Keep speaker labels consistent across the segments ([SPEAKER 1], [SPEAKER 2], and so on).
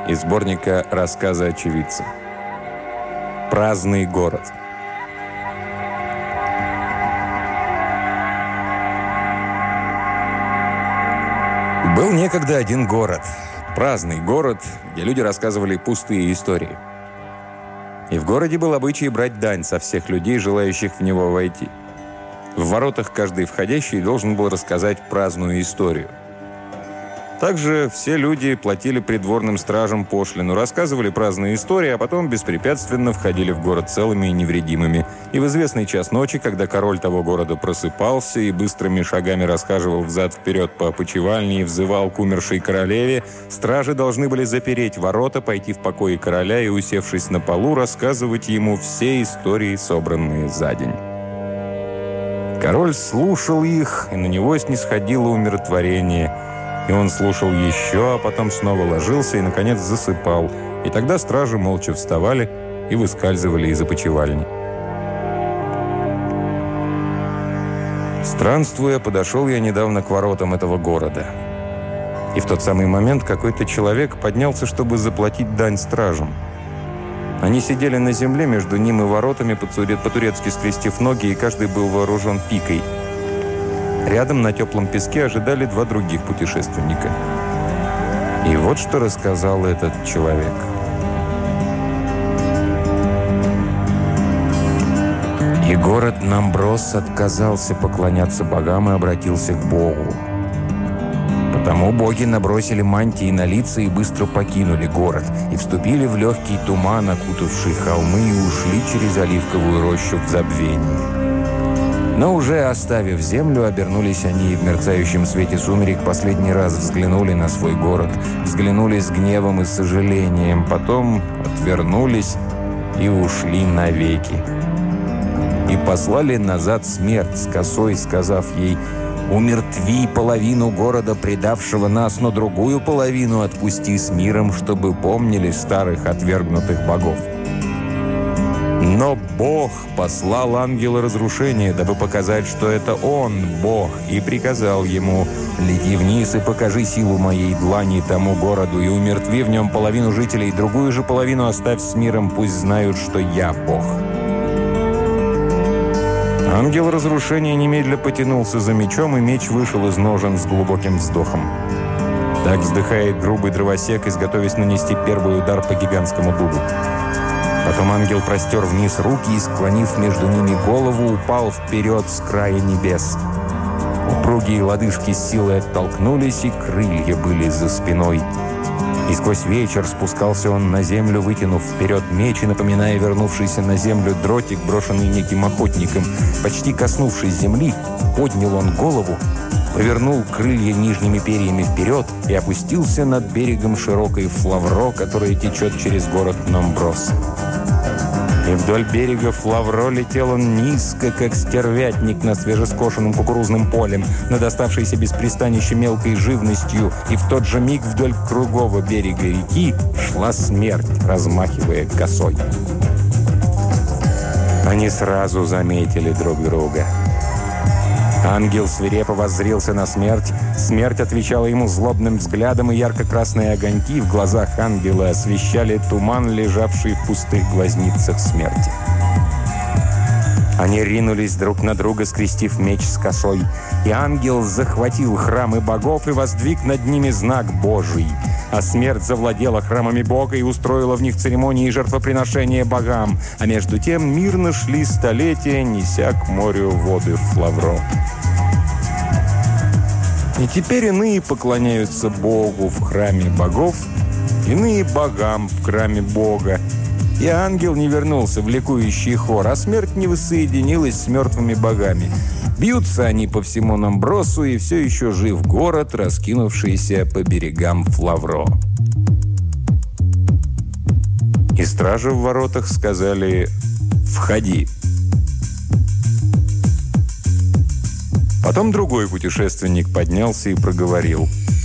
[SPEAKER 1] из сборника «Рассказы очевидца». Праздный город. Был некогда один город, праздный город, где люди рассказывали пустые истории. И в городе был обычай брать дань со всех людей, желающих в него войти. В воротах каждый входящий должен был рассказать праздную историю. Также все люди платили придворным стражам пошлину, рассказывали праздные истории, а потом беспрепятственно входили в город целыми и невредимыми. И в известный час ночи, когда король того города просыпался и быстрыми шагами расхаживал взад-вперед по опочивальне и взывал к умершей королеве, стражи должны были запереть ворота, пойти в покои короля и, усевшись на полу, рассказывать ему все истории, собранные за день. Король слушал их, и на него снисходило умиротворение. И он слушал еще, а потом снова ложился и, наконец, засыпал. И тогда стражи молча вставали и выскальзывали из опочивальни. Странствуя, подошел я недавно к воротам этого города. И в тот самый момент какой-то человек поднялся, чтобы заплатить дань стражам. Они сидели на земле между ним и воротами, по-турецки скрестив ноги, и каждый был вооружен пикой. Рядом на теплом песке ожидали два других путешественника. И вот что рассказал этот человек. И город Намброс отказался поклоняться богам и обратился к Богу. Потому боги набросили мантии на лица и быстро покинули город, и вступили в легкий туман, окутавший холмы, и ушли через оливковую рощу в забвение. Но уже оставив землю, обернулись они и в мерцающем свете сумерек последний раз взглянули на свой город, взглянули с гневом и сожалением, потом отвернулись и ушли навеки. И послали назад смерть с косой, сказав ей: «Умертви половину города, предавшего нас, но другую половину отпусти с миром, чтобы помнили старых отвергнутых богов». Но Бог послал ангела разрушения, дабы показать, что это Он, Бог, и приказал ему: «Лети вниз и покажи силу моей длани тому городу, и умертви в нем половину жителей, другую же половину оставь с миром, пусть знают, что я Бог». Ангел разрушения немедля потянулся за мечом, и меч вышел из ножен с глубоким вздохом. Так вздыхает грубый дровосек, изготовясь нанести первый удар по гигантскому дубу. Потом ангел простер вниз руки и, склонив между ними голову, упал вперед с края небес. Упругие лодыжки с силой оттолкнулись, и крылья были за спиной. И сквозь вечер спускался он на землю, вытянув вперед меч и напоминая вернувшийся на землю дротик, брошенный неким охотником. Почти коснувшись земли, поднял он голову, повернул крылья нижними перьями вперед и опустился над берегом широкой Флавро, которая течет через город Намброс. И вдоль берега Флавро летел он низко, как стервятник на свежескошенном кукурузным полем, над оставшейся без пристанища мелкой живностью, и в тот же миг вдоль кругового берега реки шла смерть, размахивая косой. Они сразу заметили друг друга. Ангел свирепо воззрился на смерть. Смерть отвечала ему злобным взглядом, и ярко-красные огоньки в глазах ангела освещали туман, лежавший в пустых глазницах смерти. Они ринулись друг на друга, скрестив меч с косой. И ангел захватил храмы богов и воздвиг над ними знак Божий. А смерть завладела храмами Бога и устроила в них церемонии и жертвоприношения богам. А между тем мирно шли столетия, неся к морю воды Флавро. И теперь иные поклоняются Богу в храме богов, иные богам в храме Бога. И ангел не вернулся в ликующий хор, а смерть не воссоединилась с мертвыми богами. Бьются они по всему Намбросу, и все еще жив город, раскинувшийся по берегам Флавро. И стражи в воротах сказали: «Входи». Потом другой путешественник поднялся и проговорил: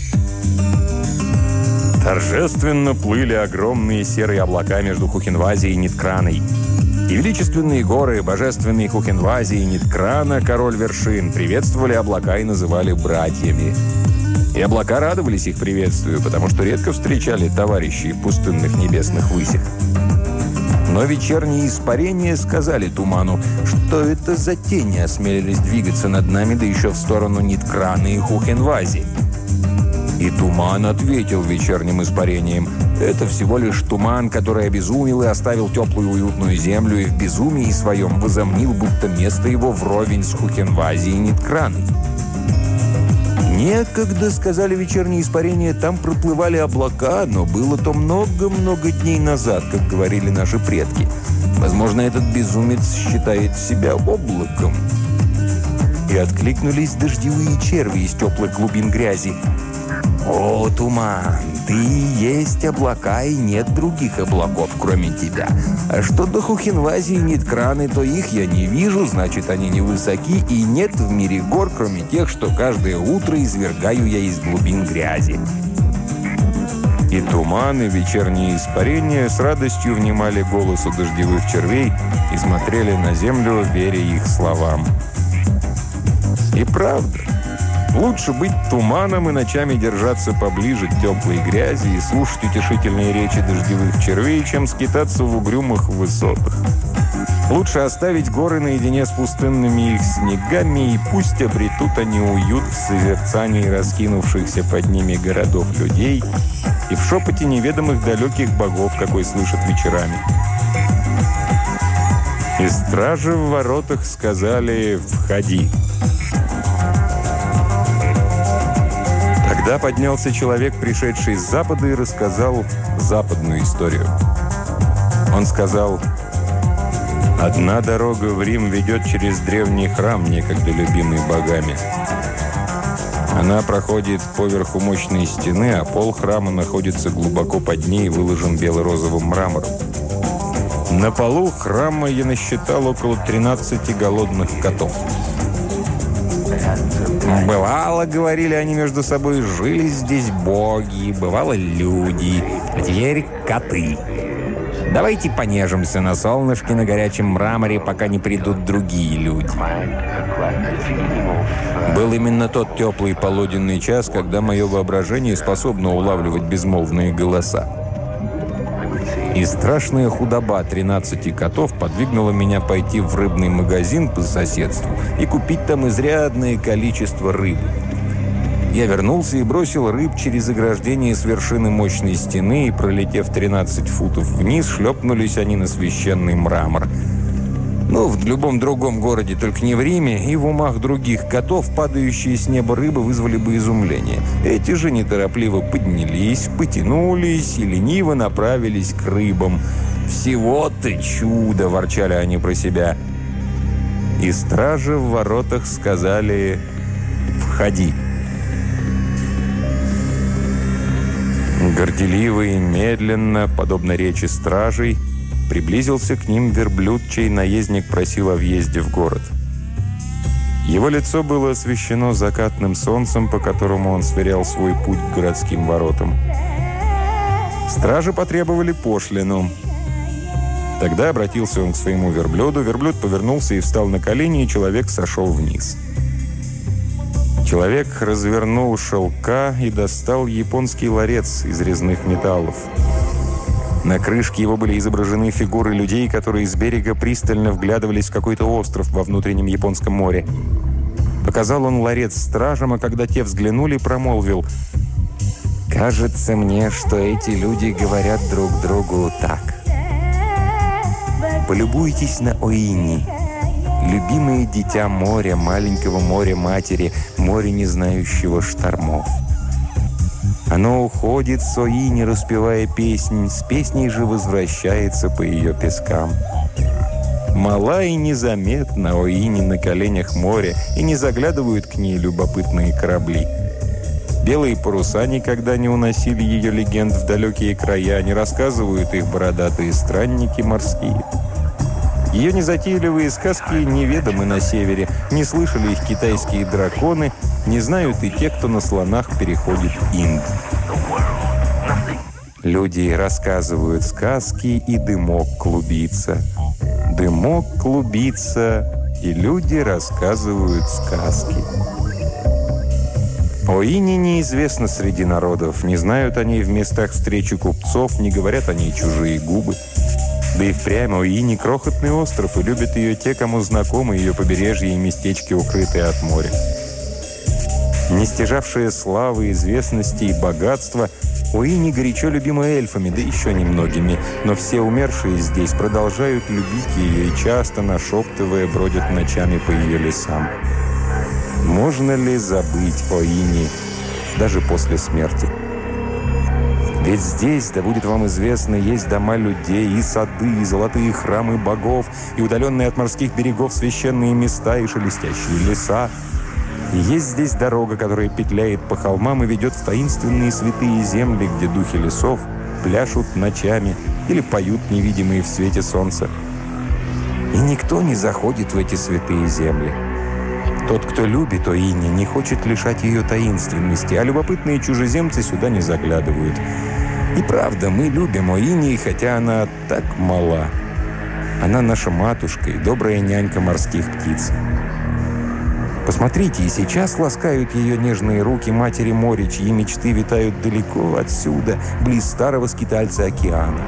[SPEAKER 1] «Торжественно плыли огромные серые облака между Хухинвази и Ниткраной. И величественные горы, божественные Хухинвази и Ниткрана, король вершин, приветствовали облака и называли братьями. И облака радовались их приветствию, потому что редко встречали товарищей в пустынных небесных высях. Но вечерние испарения сказали туману, что это за тени осмелились двигаться над нами, да еще в сторону Ниткрана и Хухенвази. И туман ответил вечерним испарением: это всего лишь туман, который обезумел и оставил теплую уютную землю, и в безумии своем возомнил, будто место его вровень с Хухенвази и Ниткраной. Некогда, сказали вечерние испарения, там проплывали облака, но было то много-много дней назад, как говорили наши предки. Возможно, этот безумец считает себя облаком. И откликнулись дождевые черви из теплых глубин грязи. «О, туман, ты и есть облака, и нет других облаков, кроме тебя. А что до Хухенвази и Ниткраны, то их я не вижу, значит, они невысоки, и нет в мире гор, кроме тех, что каждое утро извергаю я из глубин грязи». И туман, и вечерние испарения с радостью внимали голосу дождевых червей и смотрели на землю, веря их словам. И правда, лучше быть туманом и ночами держаться поближе к теплой грязи и слушать утешительные речи дождевых червей, чем скитаться в угрюмых высотах. Лучше оставить горы наедине с пустынными их снегами, и пусть обретут они уют в созерцании раскинувшихся под ними городов людей и в шепоте неведомых далеких богов, какой слышат вечерами. И стражи в воротах сказали: «Входи». Тогда поднялся человек, пришедший с запада, и рассказал западную историю. Он сказал: «Одна дорога в Рим ведет через древний храм, некогда любимый богами. Она проходит поверху мощной стены, а пол храма находится глубоко под ней и выложен бело-розовым мрамором. На полу храма я насчитал около 13 голодных котов. Бывало, говорили они между собой, жили здесь боги, бывало люди, а теперь коты. Давайте понежимся на солнышке на горячем мраморе, пока не придут другие люди». Был именно тот теплый полуденный час, когда мое воображение способно улавливать безмолвные голоса. И страшная худоба 13 котов подвигнула меня пойти в рыбный магазин по соседству и купить там изрядное количество рыбы. Я вернулся и бросил рыб через ограждение с вершины мощной стены, и, пролетев 13 футов вниз, шлепнулись они на священный мрамор. Ну, в любом другом городе, только не в Риме, и в умах других котов падающие с неба рыбы вызвали бы изумление. Эти же неторопливо поднялись, потянулись и лениво направились к рыбам. «Всего-то чудо!» – ворчали они про себя. И стражи в воротах сказали: «Входи». Горделиво и медленно, подобно речи стражей, приблизился к ним верблюд, чей наездник просил о въезде в город. Его лицо было освещено закатным солнцем, по которому он сверял свой путь к городским воротам. Стражи потребовали пошлину. Тогда обратился он к своему верблюду, верблюд повернулся и встал на колени, и человек сошел вниз. Человек развернул шелка и достал японский ларец из резных металлов. На крышке его были изображены фигуры людей, которые с берега пристально вглядывались в какой-то остров во внутреннем Японском море. Показал он ларец стражам, а когда те взглянули, промолвил: «Кажется мне, что эти люди говорят друг другу так. Полюбуйтесь на Оини, любимое дитя моря, маленького моря-матери, море, не знающего штормов. Оно уходит с Оини, распевая песнь, с песней же возвращается по ее пескам. Мала и незаметна Оини на коленях моря, и не заглядывают к ней любопытные корабли. Белые паруса никогда не уносили ее легенд в далекие края, не рассказывают их бородатые странники морские. Ее незатейливые сказки неведомы на севере, не слышали их китайские драконы, не знают и те, кто на слонах переходит Инд. Люди рассказывают сказки, и дымок клубится. Дымок клубится, и люди рассказывают сказки. Оини неизвестна среди народов, не знают о ней в местах встречи купцов, не говорят о ней чужие губы. Да и впрямь Оини – крохотный остров, и любят ее те, кому знакомы ее побережье и местечки, укрытые от моря. Не стяжавшие славы, известности и богатства, Оини горячо любимы эльфами, да еще немногими, но все умершие здесь продолжают любить ее и часто, нашептывая, бродят ночами по ее лесам. Можно ли забыть Оини даже после смерти? Ведь здесь, да будет вам известно, есть дома людей, и сады, и золотые храмы богов, и удаленные от морских берегов священные места, и шелестящие леса. И есть здесь дорога, которая петляет по холмам и ведет в таинственные святые земли, где духи лесов пляшут ночами или поют невидимые в свете солнца. И никто не заходит в эти святые земли. Тот, кто любит Оини, не хочет лишать ее таинственности, а любопытные чужеземцы сюда не заглядывают. И правда, мы любим Оини, хотя она так мала. Она наша матушка и добрая нянька морских птиц. Посмотрите, и сейчас ласкают ее нежные руки матери моря, чьи мечты витают далеко отсюда, близ старого скитальца океана.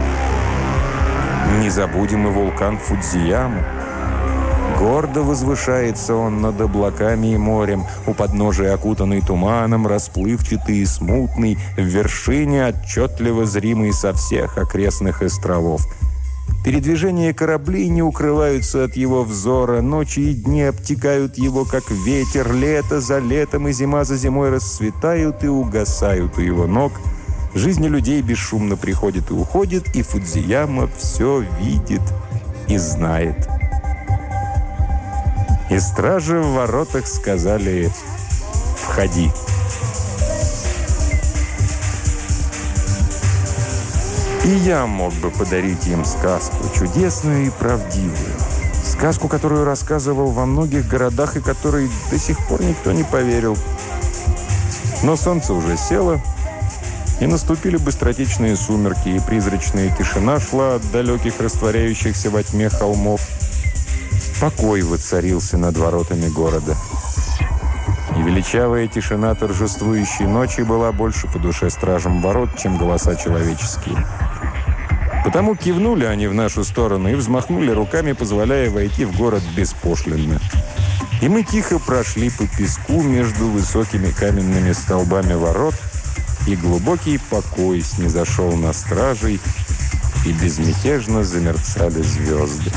[SPEAKER 1] Не забудем и вулкан Фудзияму. Гордо возвышается он над облаками и морем, у подножия окутанный туманом, расплывчатый и смутный, в вершине отчетливо зримый со всех окрестных островов. Передвижения кораблей не укрываются от его взора, ночи и дни обтекают его, как ветер, лето за летом и зима за зимой расцветают и угасают у его ног. Жизнь людей бесшумно приходит и уходит, и Фудзияма все видит и знает. И стражи в воротах сказали: «Входи». И я мог бы подарить им сказку, чудесную и правдивую. Сказку, которую рассказывал во многих городах и которой до сих пор никто не поверил. Но солнце уже село, и наступили быстротечные сумерки, и призрачная тишина шла от далеких, растворяющихся во тьме холмов. Покой воцарился над воротами города. И величавая тишина торжествующей ночи была больше по душе стражам ворот, чем голоса человеческие. Потому кивнули они в нашу сторону и взмахнули руками, позволяя войти в город беспошлинно. И мы тихо прошли по песку между высокими каменными столбами ворот, и глубокий покой снизошел на стражей, и безмятежно замерцали звезды.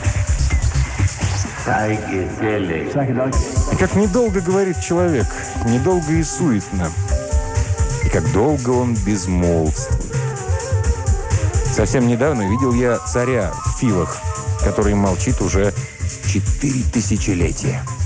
[SPEAKER 1] И как недолго говорит человек, недолго и суетно, и как долго он безмолвствует. Совсем недавно видел я царя в Фивах, который молчит уже 4 тысячелетия.